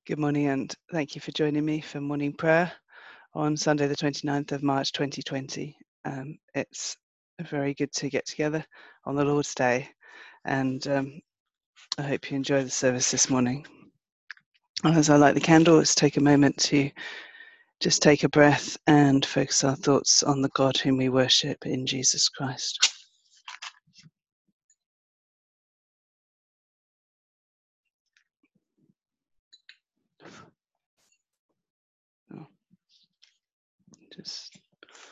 Good morning, and thank you for joining me for morning prayer on Sunday, the 29th of March 2020. It's very good to get together on the Lord's Day, and I hope you enjoy the service this morning. As I light the candle, let's take a moment to just take a breath and focus our thoughts on the God whom we worship in Jesus Christ. Oh, just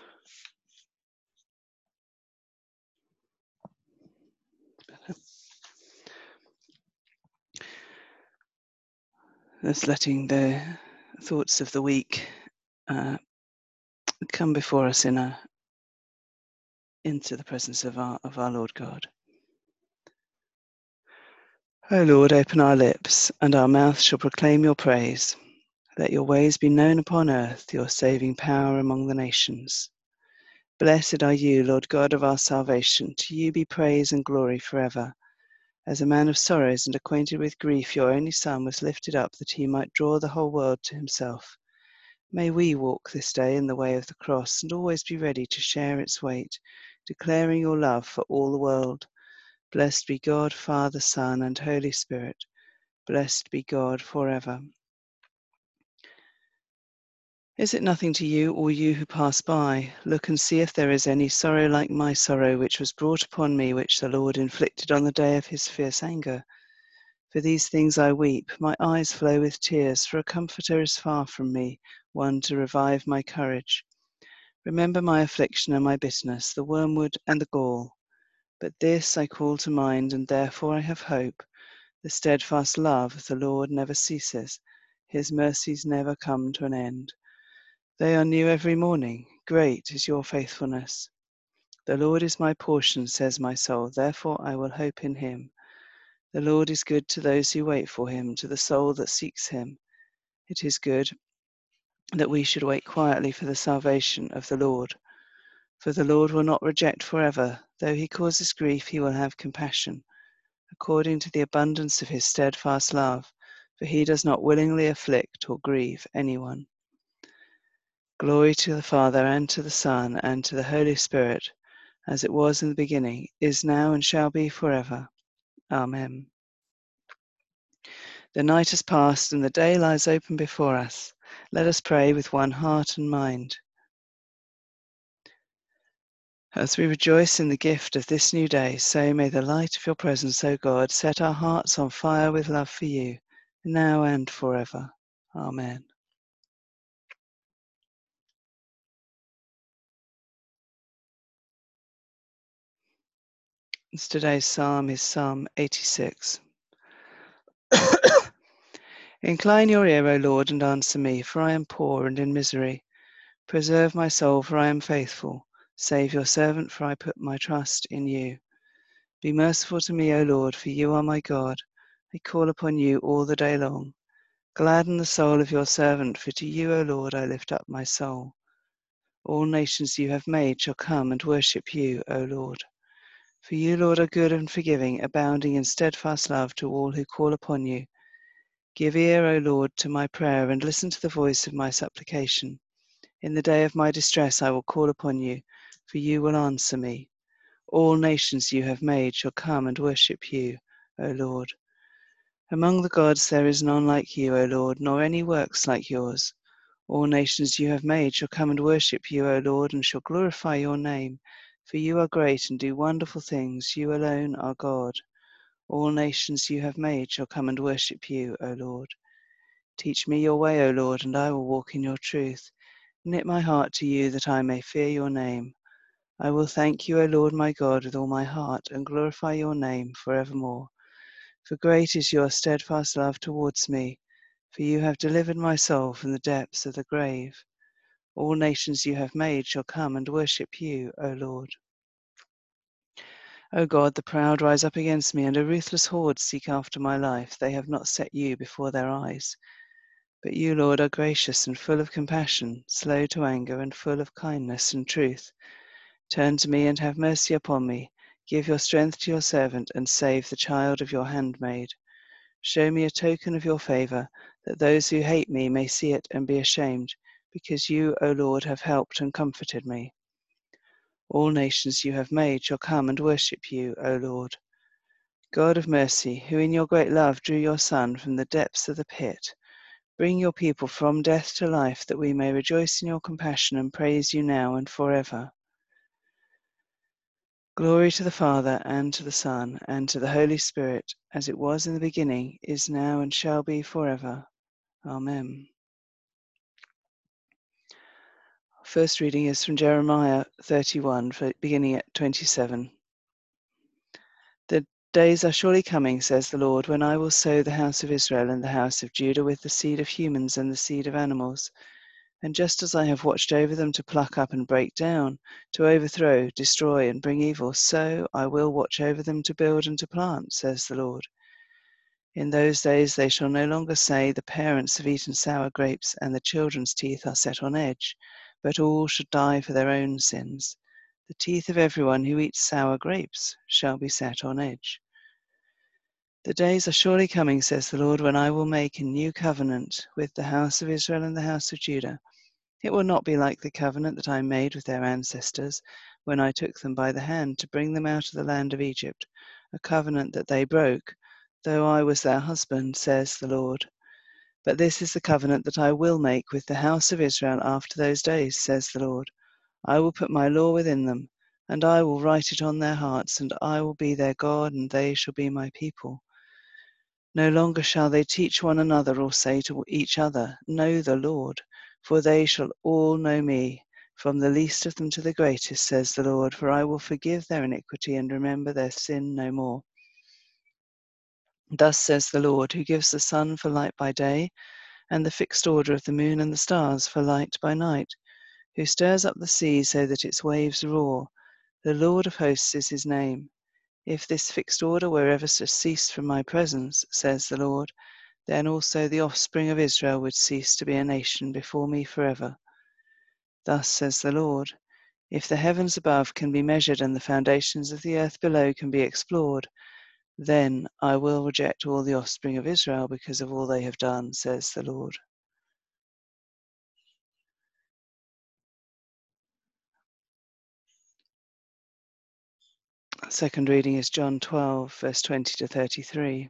letting the thoughts of the week come before us into the presence of our Lord God. O Lord, open our lips, and our mouth shall proclaim your praise. Let your ways be known upon earth, your saving power among the nations. Blessed are you, Lord God of our salvation. To you be praise and glory forever. As a man of sorrows and acquainted with grief, your only Son was lifted up that he might draw the whole world to himself. May we walk this day in the way of the cross and always be ready to share its weight, declaring your love for all the world. Blessed be God, Father, Son, and Holy Spirit. Blessed be God forever. Is it nothing to you, all you who pass by? Look and see if there is any sorrow like my sorrow, which was brought upon me, which the Lord inflicted on the day of his fierce anger. For these things I weep, my eyes flow with tears, for a comforter is far from me, one to revive my courage. Remember my affliction and my bitterness, the wormwood and the gall. But this I call to mind, and therefore I have hope. The steadfast love of the Lord never ceases. His mercies never come to an end. They are new every morning. Great is your faithfulness. The Lord is my portion, says my soul. Therefore I will hope in him. The Lord is good to those who wait for him, to the soul that seeks him. It is good that we should wait quietly for the salvation of the Lord. For the Lord will not reject forever. Though he causes grief, he will have compassion, according to the abundance of his steadfast love, for he does not willingly afflict or grieve anyone. Glory to the Father, and to the Son, and to the Holy Spirit, as it was in the beginning, is now, and shall be forever. Amen. The night has passed, and the day lies open before us. Let us pray with one heart and mind. As we rejoice in the gift of this new day, so may the light of your presence, O God, set our hearts on fire with love for you, now and forever. Amen. Today's psalm is Psalm 86. Incline your ear, O Lord, and answer me, for I am poor and in misery. Preserve my soul, for I am faithful. Save your servant, for I put my trust in you. Be merciful to me, O Lord, for you are my God. I call upon you all the day long. Gladden the soul of your servant, for to you, O Lord, I lift up my soul. All nations you have made shall come and worship you, O Lord. For you, Lord, are good and forgiving, abounding in steadfast love to all who call upon you. Give ear, O Lord, to my prayer, and listen to the voice of my supplication. In the day of my distress I will call upon you, for you will answer me. All nations you have made shall come and worship you, O Lord. Among the gods there is none like you, O Lord, nor any works like yours. All nations you have made shall come and worship you, O Lord, and shall glorify your name. For you are great and do wonderful things. You alone are God. All nations you have made shall come and worship you, O Lord. Teach me your way, O Lord, and I will walk in your truth. Knit my heart to you that I may fear your name. I will thank you, O Lord my God, with all my heart, and glorify your name forevermore. For great is your steadfast love towards me, for you have delivered my soul from the depths of the grave. All nations you have made shall come and worship you, O Lord. O God, the proud rise up against me, and a ruthless horde seek after my life. They have not set you before their eyes. But you, Lord, are gracious and full of compassion, slow to anger and full of kindness and truth. Turn to me and have mercy upon me. Give your strength to your servant, and save the child of your handmaid. Show me a token of your favor, that those who hate me may see it and be ashamed, because you, O Lord, have helped and comforted me. All nations you have made shall come and worship you, O Lord. God of mercy, who in your great love drew your Son from the depths of the pit, bring your people from death to life, that we may rejoice in your compassion and praise you now and forever. Glory to the Father, and to the Son, and to the Holy Spirit, as it was in the beginning, is now, and shall be forever. Amen. First reading is from Jeremiah 31, beginning at 27. The days are surely coming, says the Lord, when I will sow the house of Israel and the house of Judah with the seed of humans and the seed of animals. And just as I have watched over them to pluck up and break down, to overthrow, destroy, and bring evil, so I will watch over them to build and to plant, says the Lord. In those days they shall no longer say, the parents have eaten sour grapes, and the children's teeth are set on edge, but all should die for their own sins. The teeth of everyone who eats sour grapes shall be set on edge. The days are surely coming, says the Lord, when I will make a new covenant with the house of Israel and the house of Judah. It will not be like the covenant that I made with their ancestors when I took them by the hand to bring them out of the land of Egypt, a covenant that they broke, though I was their husband, says the Lord. But this is the covenant that I will make with the house of Israel after those days, says the Lord. I will put my law within them, and I will write it on their hearts, and I will be their God, and they shall be my people. No longer shall they teach one another or say to each other, know the Lord, for they shall all know me, from the least of them to the greatest, says the Lord, for I will forgive their iniquity and remember their sin no more. Thus says the Lord, who gives the sun for light by day, and the fixed order of the moon and the stars for light by night, who stirs up the sea so that its waves roar. The Lord of hosts is his name. If this fixed order were ever to cease from my presence, says the Lord, then also the offspring of Israel would cease to be a nation before me forever. Thus says the Lord, if the heavens above can be measured and the foundations of the earth below can be explored, then I will reject all the offspring of Israel because of all they have done, says the Lord. Second reading is John 12, verse 20 to 33.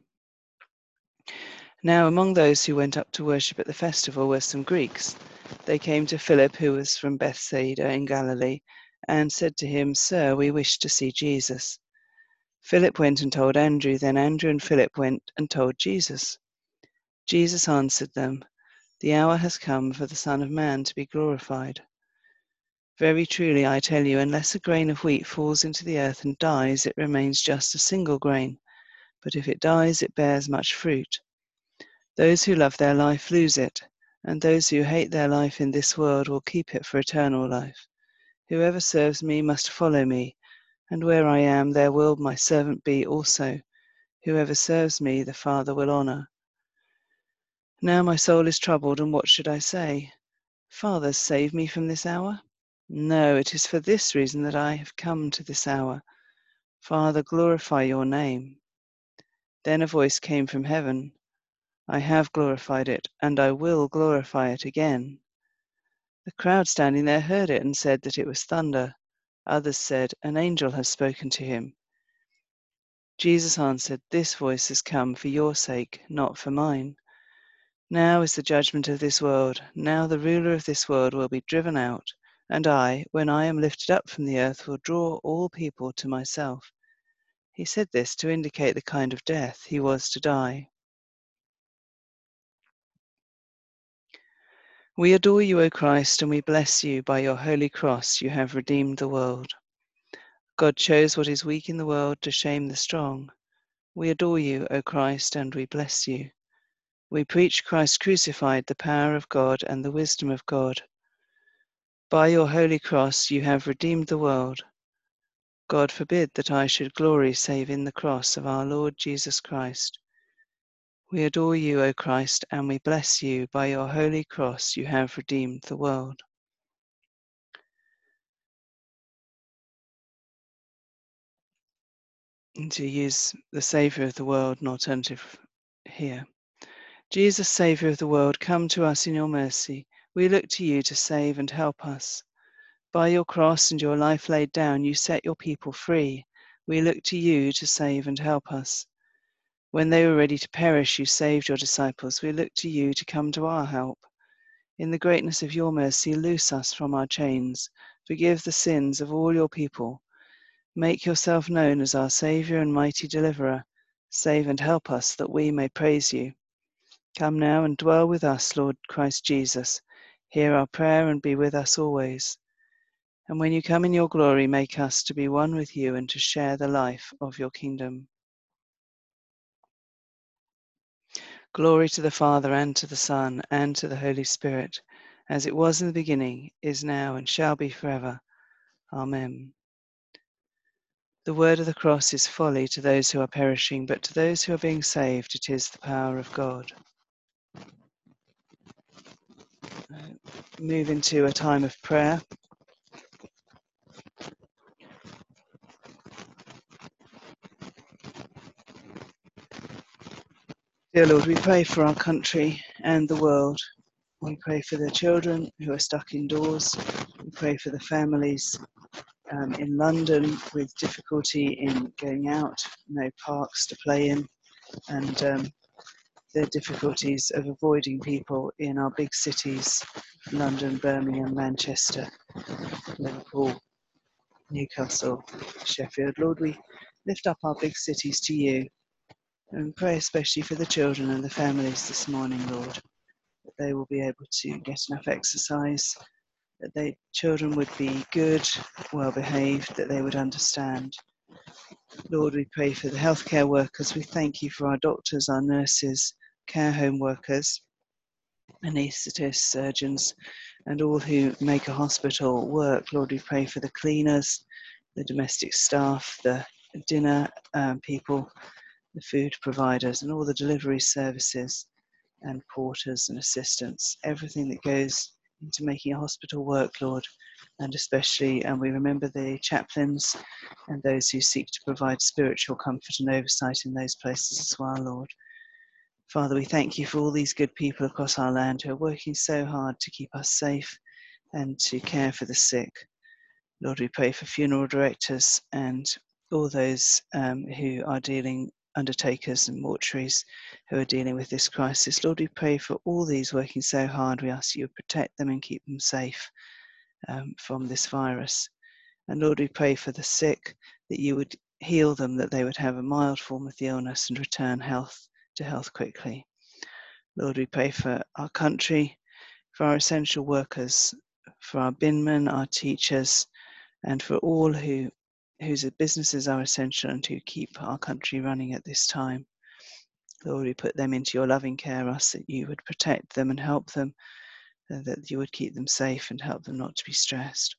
Now among those who went up to worship at the festival were some Greeks. They came to Philip, who was from Bethsaida in Galilee, and said to him, Sir, we wish to see Jesus. Philip went and told Andrew. Then Andrew and Philip went and told Jesus. Jesus answered them, the hour has come for the Son of Man to be glorified. Very truly I tell you, unless a grain of wheat falls into the earth and dies, it remains just a single grain. But if it dies, it bears much fruit. Those who love their life lose it, and those who hate their life in this world will keep it for eternal life. Whoever serves me must follow me, and where I am, there will my servant be also. Whoever serves me, the Father will honor. Now my soul is troubled, and what should I say? Father, save me from this hour? No, it is for this reason that I have come to this hour. Father, glorify your name. Then a voice came from heaven. I have glorified it, and I will glorify it again. The crowd standing there heard it and said that it was thunder. Others said, an angel has spoken to him. Jesus answered, this voice has come for your sake, not for mine. Now is the judgment of this world. Now the ruler of this world will be driven out, and I, when I am lifted up from the earth, will draw all people to myself. He said this to indicate the kind of death he was to die. We adore you, O Christ, and we bless you. By your holy cross you have redeemed the world. God chose what is weak in the world to shame the strong. We adore you, O Christ, and we bless you. We preach Christ crucified, the power of God and the wisdom of God. By your holy cross you have redeemed the world. God forbid that I should glory save in the cross of our Lord Jesus Christ. We adore you, O Christ, and we bless you. By your holy cross you have redeemed the world. And to use the Saviour of the world, an alternative here. Jesus, Saviour of the world, come to us in your mercy. We look to you to save and help us. By your cross and your life laid down, you set your people free. We look to you to save and help us. When they were ready to perish, you saved your disciples. We look to you to come to our help. In the greatness of your mercy, loose us from our chains. Forgive the sins of all your people. Make yourself known as our Saviour and mighty Deliverer. Save and help us that we may praise you. Come now and dwell with us, Lord Christ Jesus. Hear our prayer and be with us always. And when you come in your glory, make us to be one with you and to share the life of your kingdom. Glory to the Father, and to the Son, and to the Holy Spirit, as it was in the beginning, is now, and shall be forever. Amen. The word of the cross is folly to those who are perishing, but to those who are being saved, it is the power of God. Move into a time of prayer. Dear Lord, we pray for our country and the world. We pray for the children who are stuck indoors. We pray for the families in London with difficulty in going out, no parks to play in, and the difficulties of avoiding people in our big cities, London, Birmingham, Manchester, Liverpool, Newcastle, Sheffield. Lord, we lift up our big cities to you and pray especially for the children and the families this morning, Lord, that they will be able to get enough exercise, that children would be good, well behaved, that they would understand. Lord, we pray for the healthcare workers. We thank you for our doctors, our nurses, care home workers, anaesthetists, surgeons, and all who make a hospital work. Lord, we pray for the cleaners, the domestic staff, the dinner people, the food providers, and all the delivery services and porters and assistants, everything that goes into making a hospital work, Lord, and especially, and we remember the chaplains and those who seek to provide spiritual comfort and oversight in those places as well, Lord. Father, we thank you for all these good people across our land who are working so hard to keep us safe and to care for the sick. Lord, we pray for funeral directors and all those who are undertakers and mortuaries who are dealing with this crisis. Lord, we pray for all these working so hard. We ask you to protect them and keep them safe from this virus. And Lord, we pray for the sick, that you would heal them, that they would have a mild form of the illness and return to health quickly. Lord, we pray for our country, for our essential workers, for our binmen, our teachers, and for all whose businesses are essential and who keep our country running at this time. Lord, we put them into your loving care, us that you would protect them and help them, that you would keep them safe and help them not to be stressed.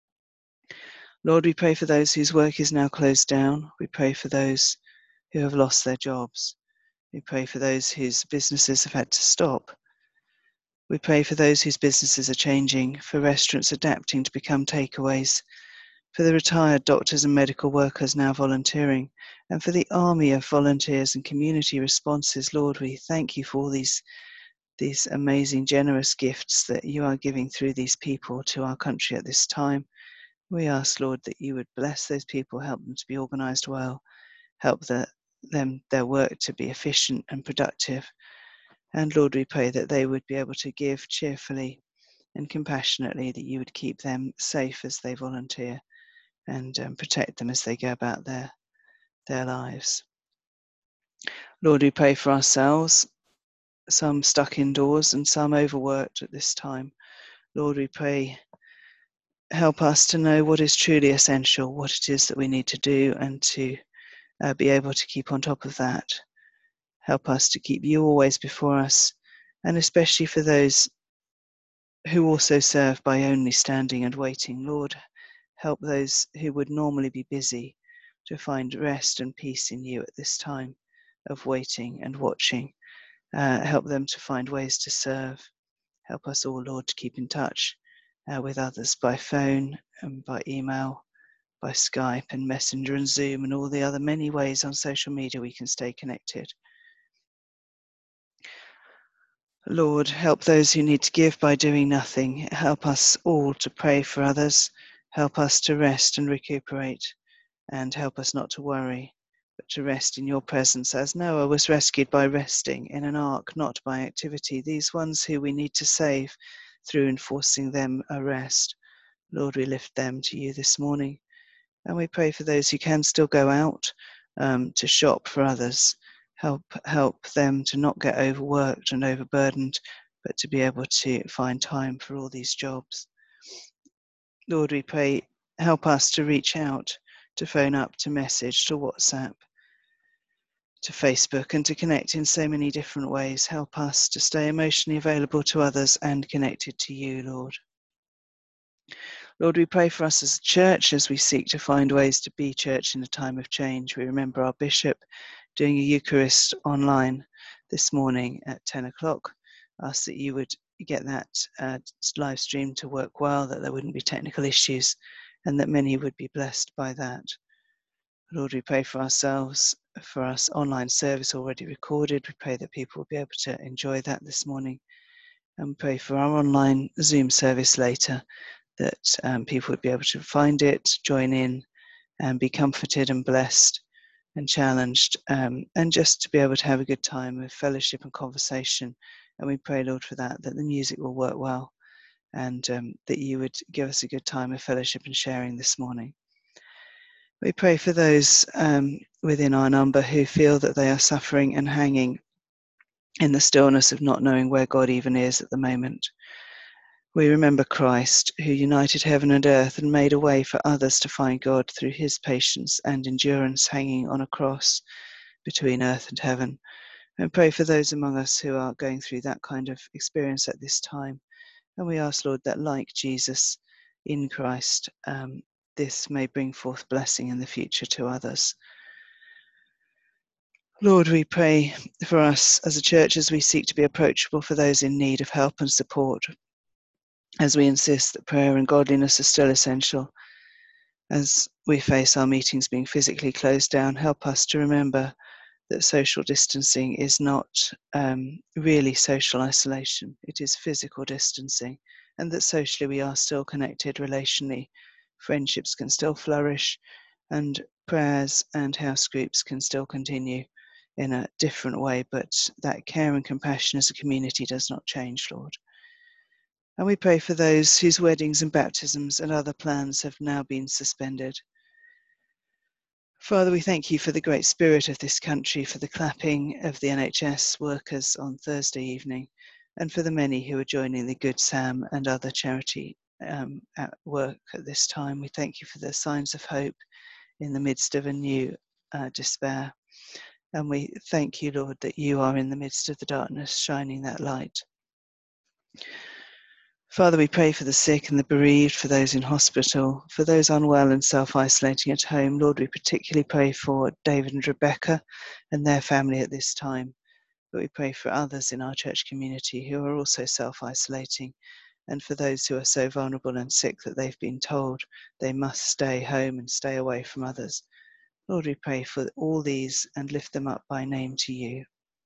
Lord, we pray for those whose work is now closed down. We pray for those who have lost their jobs. We pray for those whose businesses have had to stop. We pray for those whose businesses are changing, for restaurants adapting to become takeaways, for the retired doctors and medical workers now volunteering, and for the army of volunteers and community responses. Lord, we thank you for all these amazing, generous gifts that you are giving through these people to our country at this time. We ask, Lord, that you would bless those people, help them to be organised well, help their work to be efficient and productive. And Lord, we pray that they would be able to give cheerfully and compassionately, that you would keep them safe as they volunteer and protect them as they go about their lives. Lord, we pray for ourselves, some stuck indoors and some overworked at this time. Lord, we pray, help us to know what is truly essential, what it is that we need to do, and to be able to keep on top of that. Help us to keep you always before us, and especially for those who also serve by only standing and waiting. Lord, help those who would normally be busy to find rest and peace in you at this time of waiting and watching. Help them to find ways to serve. Help us all, Lord, to keep in touch with others by phone and by email, by Skype and Messenger and Zoom and all the other many ways on social media we can stay connected. Lord, help those who need to give by doing nothing. Help us all to pray for others. Help us to rest and recuperate, and help us not to worry, but to rest in your presence, as Noah was rescued by resting in an ark, not by activity. These ones who we need to save through enforcing them a rest. Lord, we lift them to you this morning. And we pray for those who can still go out to shop for others. Help them to not get overworked and overburdened, but to be able to find time for all these jobs. Lord, we pray, help us to reach out, to phone up, to message, to WhatsApp, to Facebook, and to connect in so many different ways. Help us to stay emotionally available to others and connected to you, Lord. Lord, we pray for us as a church as we seek to find ways to be church in a time of change. We remember our bishop doing a Eucharist online this morning at 10 o'clock. Ask that you would get that live stream to work well, that there wouldn't be technical issues, and that many would be blessed by that. Lord, we pray for ourselves, for us online service already recorded. We pray that people will be able to enjoy that this morning, and pray for our online Zoom service later, that people would be able to find it, join in, and be comforted and blessed and challenged, and just to be able to have a good time of fellowship and conversation. And we pray, Lord, for that the music will work well, and that you would give us a good time of fellowship and sharing this morning. We pray for those within our number who feel that they are suffering and hanging in the stillness of not knowing where God even is at the moment. We remember Christ, who united heaven and earth and made a way for others to find God through his patience and endurance hanging on a cross between earth and heaven. And pray for those among us who are going through that kind of experience at this time. And we ask, Lord, that like Jesus in Christ, this may bring forth blessing in the future to others. Lord, we pray for us as a church as we seek to be approachable for those in need of help and support, as we insist that prayer and godliness are still essential. As we face our meetings being physically closed down, help us to remember that social distancing is not really social isolation, it is physical distancing, and that socially we are still connected relationally. Friendships can still flourish, and prayers and house groups can still continue in a different way, but that care and compassion as a community does not change, Lord. And we pray for those whose weddings and baptisms and other plans have now been suspended. Father, we thank you for the great spirit of this country, for the clapping of the NHS workers on Thursday evening, and for the many who are joining the Good Sam and other charity at work at this time. We thank you for the signs of hope in the midst of a new despair. And we thank you, Lord, that you are in the midst of the darkness, shining that light. Father, we pray for the sick and the bereaved, for those in hospital, for those unwell and self-isolating at home. Lord, we particularly pray for David and Rebecca and their family at this time. But we pray for others in our church community who are also self-isolating, and for those who are so vulnerable and sick that they've been told they must stay home and stay away from others. Lord, we pray for all these and lift them up by name to you.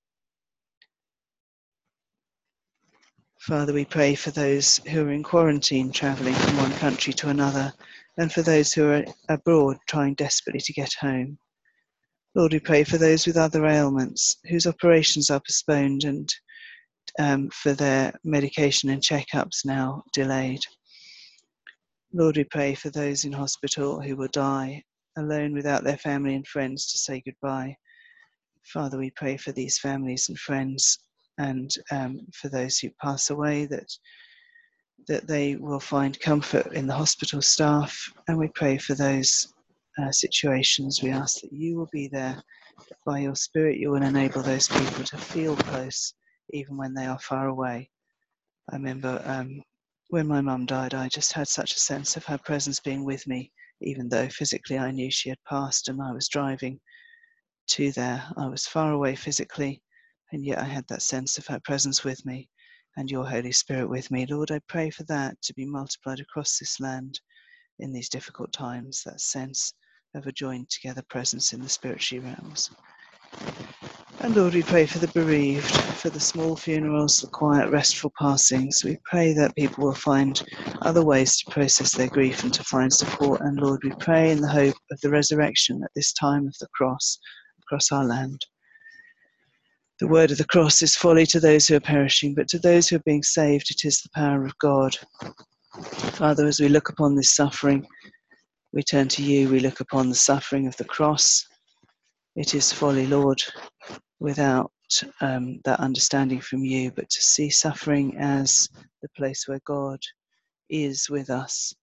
Father, we pray for those who are in quarantine, travelling from one country to another, and for those who are abroad, trying desperately to get home. Lord, we pray for those with other ailments, whose operations are postponed and for their medication and checkups now delayed. Lord, we pray for those in hospital who will die, alone without their family and friends to say goodbye. Father, we pray for these families and friends, and for those who pass away, that they will find comfort in the hospital staff. And we pray for those situations. We ask that you will be there. By your Spirit, you will enable those people to feel close, even when they are far away. I remember when my mum died, I just had such a sense of her presence being with me, even though physically I knew she had passed and I was driving to there. I was far away physically, and yet I had that sense of her presence with me and your Holy Spirit with me. Lord, I pray for that to be multiplied across this land in these difficult times, that sense of a joined together presence in the spiritual realms. And Lord, we pray for the bereaved, for the small funerals, the quiet, restful passings. We pray that people will find other ways to process their grief and to find support. And Lord, we pray in the hope of the resurrection at this time of the cross across our land. The word of the cross is folly to those who are perishing, but to those who are being saved, it is the power of God. Father, as we look upon this suffering, we turn to you. We look upon the suffering of the cross. It is folly, Lord, without that understanding from you, but to see suffering as the place where God is with us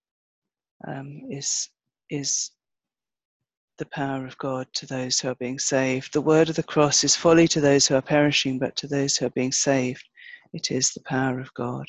is the power of God to those who are being saved. The word of the cross is folly to those who are perishing, but to those who are being saved, it is the power of God.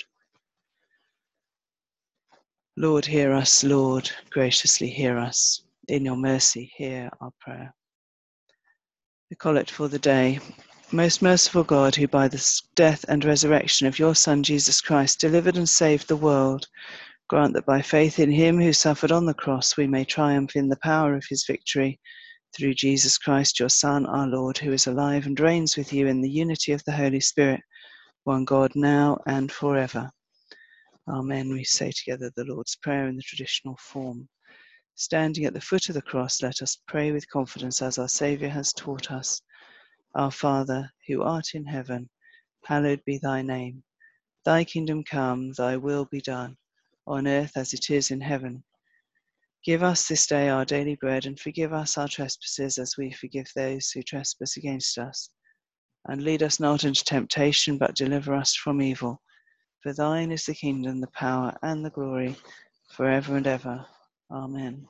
Lord, hear us. Lord, graciously hear us. In your mercy, hear our prayer. The collect for the day. Most merciful God, who by the death and resurrection of your Son, Jesus Christ, delivered and saved the world, grant that by faith in him who suffered on the cross, we may triumph in the power of his victory, through Jesus Christ, your Son, our Lord, who is alive and reigns with you in the unity of the Holy Spirit, one God, now and forever. Amen. We say together the Lord's Prayer in the traditional form. Standing at the foot of the cross, let us pray with confidence as our Saviour has taught us. Our Father, who art in heaven, hallowed be thy name. Thy kingdom come, thy will be done, on earth as it is in heaven. Give us this day our daily bread, and forgive us our trespasses as we forgive those who trespass against us. And lead us not into temptation, but deliver us from evil. For thine is the kingdom, the power, and the glory, forever and ever. Amen.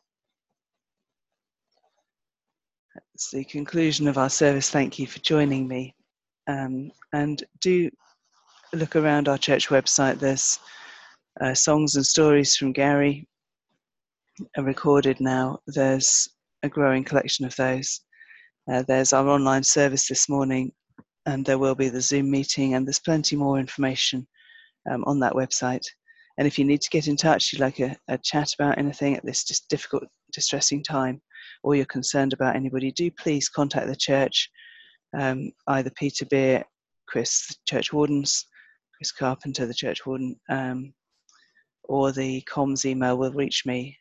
It's the conclusion of our service. Thank you for joining me. And do look around our church website. There's songs and stories from Gary are recorded now. There's a growing collection of those. There's our online service this morning, and there will be the Zoom meeting, and there's plenty more information on that website. And if you need to get in touch, you'd like a chat about anything at this just difficult, distressing time, or you're concerned about anybody, do please contact the church, either Peter Beer, Chris, the church wardens, Chris Carpenter, the church warden, or the comms email will reach me,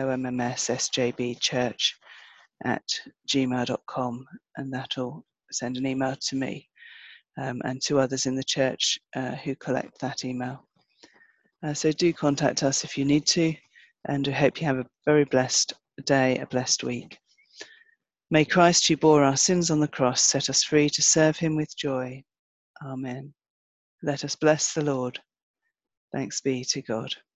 commsssjbchurch@gmail.com, and that'll send an email to me and to others in the church who collect that email. So do contact us if you need to, and we hope you have a very blessed day, a blessed week. May Christ, who bore our sins on the cross, set us free to serve him with joy. Amen. Let us bless the Lord. Thanks be to God.